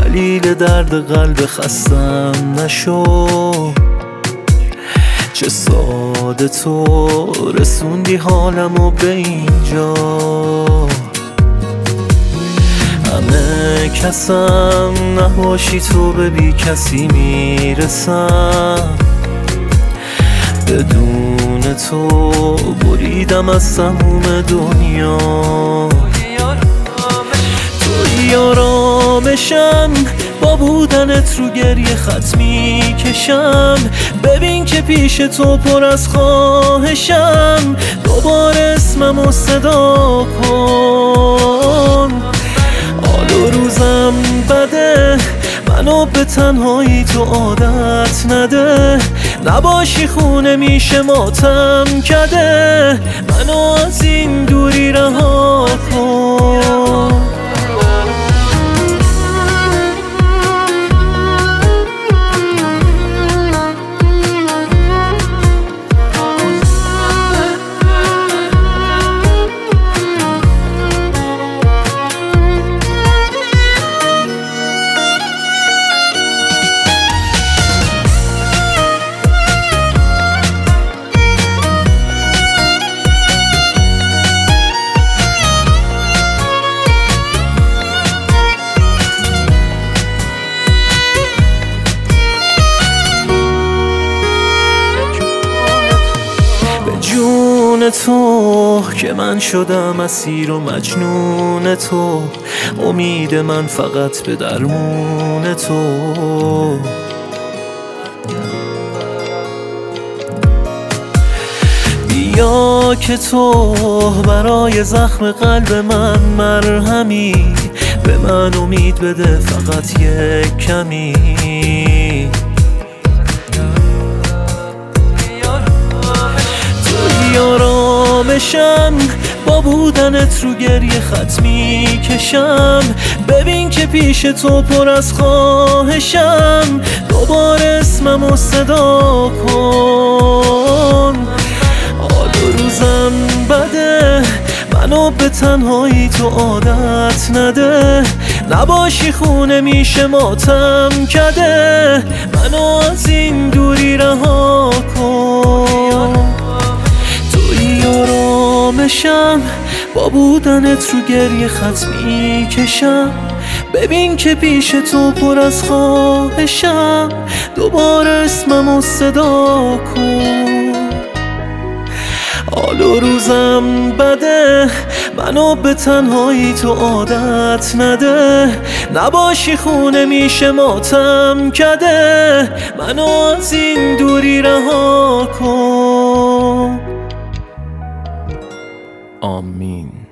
دلیل درد قلب خستم نشو. چه ساده تو رسوندی حالمو به اینجا. همه کسم نباشی تو به بی کسی میرسم. بدون تو بریدم از تموم دنیا. توی آرامشم با بودنت رو گریه خط میکشم. ببین که پیش تو پر از خواهشم. دوباره اسممو صدا کن. حال و روزم بده، منو به تنهایی تو عادت نده. نباشی خونه میشه ماتم کده. منو از این دوری رها کن. جون تو که من شدم اسیر و مجنون تو. امید من فقط به درمون تو. بیا که تو برای زخم قلب من مرهمی. به من امید بده فقط یک کمی. آرامشم با بودنت رو گریه خط میکشم. ببین که پیش تو پر از خواهشم. دوباره اسممو صدا کن. حال و روزم بده، منو به تنهایی تو عادت نده. نباشی خونه میشه ماتم کده. منو از این دوری رها کن. آرامشم با بودنت رو گریه خط میکشم. ببین که پیش تو پر از خواهشم. دوباره اسممو صدا کن. حال و روزم بده، منو به تنهایی تو عادت نده. نباشی خونه میشه ماتم کده. منو از این دوری رها کن. آمین.